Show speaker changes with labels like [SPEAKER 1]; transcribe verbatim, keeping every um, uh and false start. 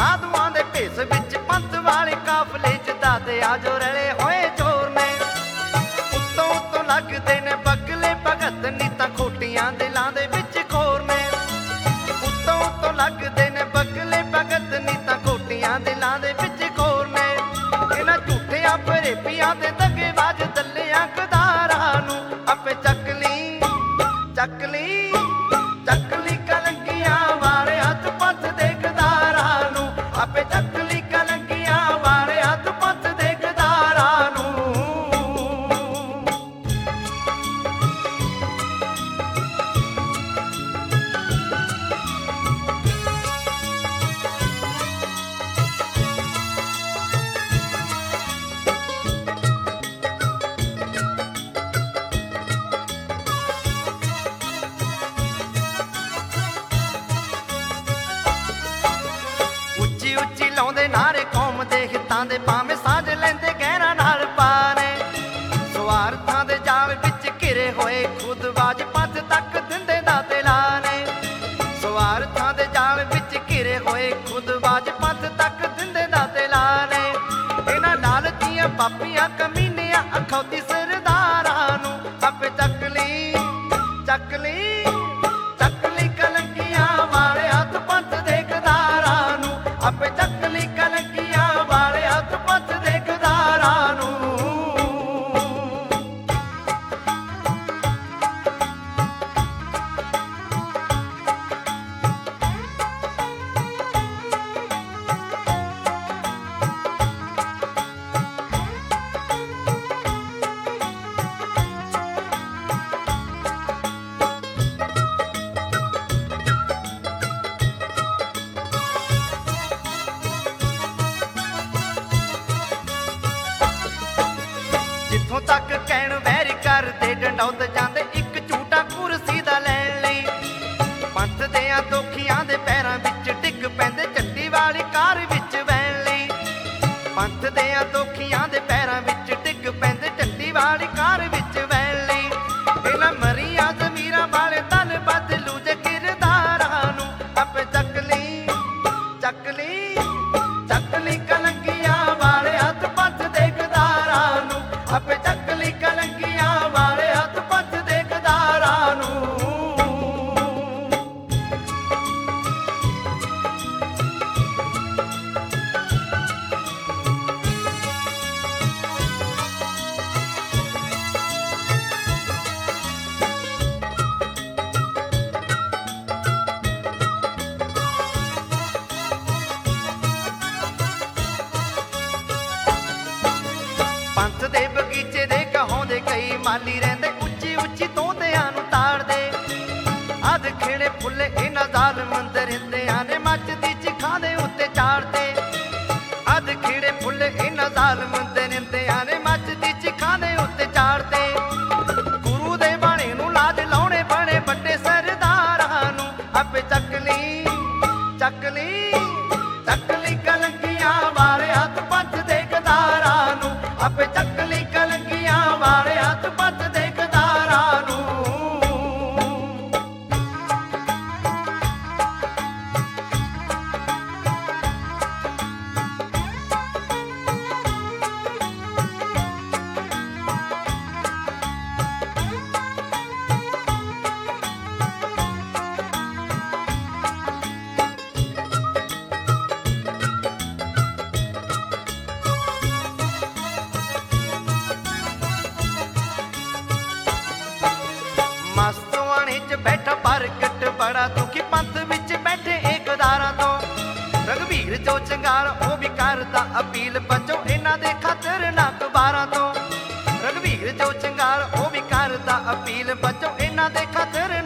[SPEAKER 1] ਸਾਧੂਆਂ ਦੇ ਭੇਸ ਵਿੱਚ ਪੰਥ ਵਾਲੇ ਕਾਫਲੇ ਚ ਦਾਦੇ ਆ ਜੋ ਰਲੇ ਹੋਏ ਚੋਰ ਨੇ। ਉੱਤੋਂ ਉੱਤੋਂ ਲੱਗਦੇ ਨੇ ਬਗਲੇ ਭਗਤ ਨੀ ਤਾਂ ਖੋਟੀਆਂ ਦਿਲਾਂ ਦੇ ਵਿੱਚ ਖੋਰ ਨੇ। ਉੱਤੋਂ ਉੱਤੋਂ ਲੱਗਦੇ ਨੇ ਬਗਲੇ ਭਗਤ ਨੀ ਤਾਂ ਖੋਟੀਆਂ ਦਿਲਾਂ ਦੇ ਵਿੱਚ ਖੋਰ ਨੇ। ਇਹਨਾਂ ਝੂਠਿਆਂ ਫਰੇਬੀਆਂ ਤੇ ਦਗੇਬਾਜ਼ ਦੱਲਿਆਂ ਗਦਾਰਾਂ ਨੂੰ ਆਪੇ ਚੱਕ ਲਈ ਚੱਕ ਲਈ ਚੱਕ ਲਈ ਕਲੰਕੀਆਂ ਵਾਲੇ ਹੱਥ ਪੰਥ ਦੇ ਗਦਾਰਾਂ ਨੂੰ ਆਪੇ ਚੱਕ ਲਈ ਕਲੰਕੀਆਂ ਵਾਲੇ ਹੱਥ ਪੰਥ ਦੇ ਗਦਾਰਾਂ ਨੂੰ। ਉੱਚੀ ਉੱਚੀ ਲਾਉਂਦੇ ਨਾਰੇ ਕੌਮ ਦੇ ਹਿੱਤਾਂ ਦੇ ਭਾਵੇਂ ਸਾਂਝ ਲੈਂਦੇ ਗਹਿਰਾਂ ਨਾਲ ਪਾਰੇ। ਸਵਾਰਥਾਂ ਦੇ ਜਾਲ ਵਿੱਚ ਘਿਰੇ ਹੋਏ ਖੁਦਬਾਜ਼ ਪੰਥ ਤੱਕ ਦਿੰਦੇ ਦਾਤੇ ਲਾਰੇ। ਸਵਾਰਥਾਂ ਦੇ ਜਾਲ ਵਿੱਚ ਘਿਰੇ ਹੋਏ ਖੁਦਬਾਜ਼ ਪੰਥ ਤੱਕ ਦਿੰਦੇ ਦਾਤੇ ਲਾਰੇ। ਇਹਨਾਂ ਲਾਲਚੀਆਂ ਪਾਪੀਆਂ ਕਮੀਨੀਆਂ ਅਖੌਤੀ ਸਰਦਾਰਾਂ ਨੂੰ ਆਪੇ ਚੱਕ ਲਈ ਚੱਕ ਲਈ ਚੱਕ ਲਈ ਕਲੰਕੀਆਂ ਵਾਲੇ ਹੱਥ ਪੰਥ ਦੇ ਗਦਾਰਾਂ ਨੂੰ ਆਪੇ ਚੱਕ ਲਈ ਕਲੰਕੀਆਂ ਵਾਲੇ ਹੱਥ ਪੰਥ ਦੇ ਗਦਾਰਾਂ ਨੂੰ। ਜਿੱਥੋਂ ਤੱਕ ਕਹਿਣ ਵੈਰ ਕਰਦੇ ਡੰਡੌਤ ਜਾਂਦੇ ਇੱਕ ਝੂਟਾ ਕੁਰਸੀ ਦਾ ਲੈਣ ਲਈ। ਪੰਥ ਦਿਆਂ ਦੋਖੀਆਂ ਦੇ ਪੈਰਾਂ ਵਿੱਚ ਡਿੱਗ ਪੈਂਦੇ ਝੰਡੀ ਵਾਲੀ ਕਾਰ ਵਿੱਚ ਬਹਿਣ ਲਈ। ਪੰਥ ਦਿਆਂ ਦੋਖੀਆਂ ਦੇ ਪੈਰਾਂ ਵਿੱਚ ਡਿੱਗ ਪੈਂਦੇ ਝੰਡੀ ਵਾਲੀ ਕਾਰ ਵਿੱਚ ਬਹਿਣ ਲਈ। ਇਹਨਾਂ ਮਰੀਆਂ ਜ਼ਮੀਰਾਂ ਵਾਲੇ ਦਲ ਬਦਲੂ ਜੇ ਕਿਰਦਾਰਾਂ ਨੂੰ ਆਪੇ ਚੱਕ ਲਈ ਚੱਕ ਲਈ ਚੱਕ ਲਈ ਕਲੰਕੀਆਂ ਵਾਲੇ ਹੱਥ ਪੰਥ ਦੇ ਗਦਾਰਾਂ ਨੂੰ ਆਪੇ ਚੱਕ ਲਈ ਕਲੰਕੀਆਂ ਵਾਲੇ ਹੱਥ ਪੰਥ ਦੇ ਗਦਾਰਾਂ ਨੂੰ। ਪੰਥ ਦੇ ਬਗੀਚੇ ਦੇ ਕਹਾਉਂਦੇ ਕਈ ਮਾਲੀ ਰਹਿੰਦੇ ਉੱਚੀ ਉੱਚੀ ਤੋਤਿਆਂ ਨੂੰ ਤਾੜਦੇ। ਅਧ ਖੇੜੇ ਫੁੱਲੇ ਇਹਨਾਂ ਜ਼ਾਲਮ ਦਰਿੰਦਿਆਂ ਨੇ ਮੱਚਦੀ ਚਿਖਾਂ ਦੇ ਉੱਤੇ ਚਾੜਦੇ। ਅਧ ਖੇੜੇ ਫੁੱਲੇ ਇਹਨਾਂ ਜ਼ਾਲਮ ਦਰਿੰਦਿਆਂ ਨੇ ਮੱਚਦੀ ਚਿਖਾਂ ਦੇ ਉੱਤੇ ਚਾੜਦੇ। ਗੁਰੂ ਦੇ ਬਾਣੇ ਨੂੰ ਲਾਜ ਲਾਉਣੇ ਬਣੇ ਵੱਡੇ ਸਰਦਾਰਾਂ ਨੂੰ ਆਪੇ ਚੱਕ ਲਈ ਚੱਕ ਲਈ ਚੱਕ ਲਈ ਕਲੰਕੀਆਂ ਵਾਲੇ ਹੱਥ ਪੰਥ ਦੇ ਗਦਾਰਾਂ ਨੂੰ ਆਪੇ ਚੱਕ ਲਈ ਕਲੰਕੀਆਂ ਵਾਲੇ ਹੱਥ ਪੰਥ ਦੇ ਗਦਾਰਾਂ ਨੂੰ। ਮਸਤਵਾਣੇ ਚ ਬੈਠਾ ਪ੍ਰਗਟ ਬੜਾ ਦੁਖੀ ਪੰਥ ਵਿੱਚ ਬੈਠੇ ਏ ਗਦਾਰਾਂ ਤੋਂ। ਰਘਬੀਰ ਜੋ ਚੰਗਾਲ ਉਹ ਵੀ ਕਰਦਾ ਅਪੀਲ ਬਚੋ ਇਹਨਾਂ ਦੇ ਖਤਰਨਾਕ ਬਾਰਾਂ ਤੋਂ। ਰਘਬੀਰ ਜੋ ਚੰਗਾਲ ਉਹ ਵੀ ਕਰਦਾ ਅਪੀਲ ਬਚੋ ਇਹਨਾਂ ਦੇ ਖਤਰ